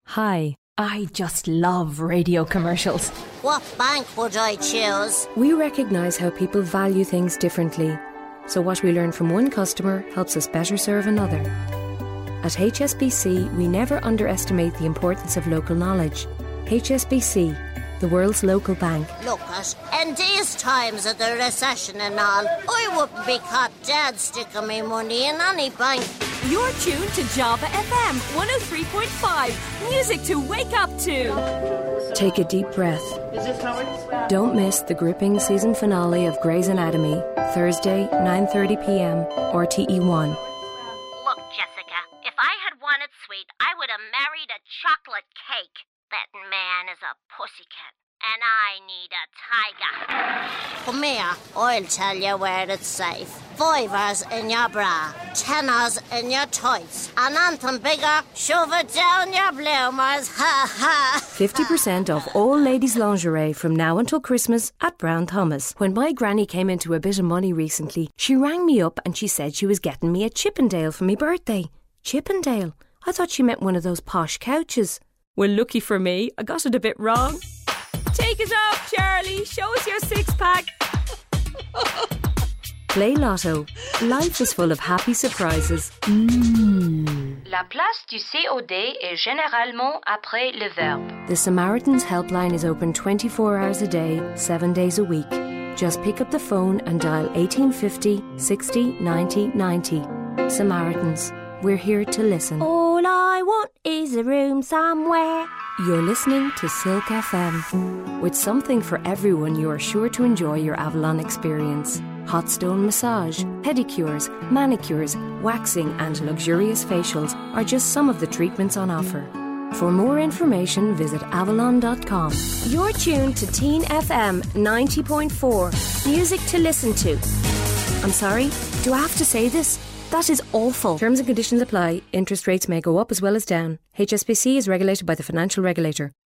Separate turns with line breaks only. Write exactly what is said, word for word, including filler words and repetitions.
Hi, I just love radio commercials.
What bank would I choose?
We recognise how people value things differently. So what we learn from one customer helps us better serve another. At H S B C, we never underestimate the importance of local knowledge. H S B C, the world's local bank.
Look at, in these times of the recession and all, I wouldn't be caught dead sticking my money in any bank.
You're tuned to Java F M one oh three point five. Music to wake up to.
Take a deep breath. Don't miss the gripping season finale of Grey's Anatomy, Thursday, nine thirty p.m, R T E one.
Look, Jessica, if I had wanted sweet, I would have married a chocolate cake. That man is a pussycat, and I need a tiger.
Come here, I'll tell you where it's safe. Fivers in your bra, tenors in your tights, and anything bigger, shove it down your bloomers. Ha ha.
fifty percent off all ladies' lingerie from now until Christmas at Brown Thomas. When my granny came into a bit of money recently, she rang me up and she said she was getting me a Chippendale for my birthday. Chippendale? I thought she meant one of those posh couches.
Well, lucky for me, I got it a bit wrong. Take it off, Charlie. Show us your six-pack.
Play Lotto. Life is full of happy surprises. Mmm.
La place du C O D est généralement après le verbe.
The Samaritans helpline is open twenty-four hours a day, seven days a week. Just pick up the phone and dial eighteen fifty, sixty, ninety, ninety. Samaritans. We're here to listen.
All I want is a room somewhere.
You're listening to Silk F M. With something for everyone, you are sure to enjoy your Avalon experience. Hot stone massage, pedicures, manicures, waxing and luxurious facials are just some of the treatments on offer. For more information, visit avalon dot com.
You're tuned to Teen F M ninety point four. Music to listen to.
I'm sorry, do I have to say this? That is awful. Terms and conditions apply. Interest rates may go up as well as down. H S B C is regulated by the Financial Regulator.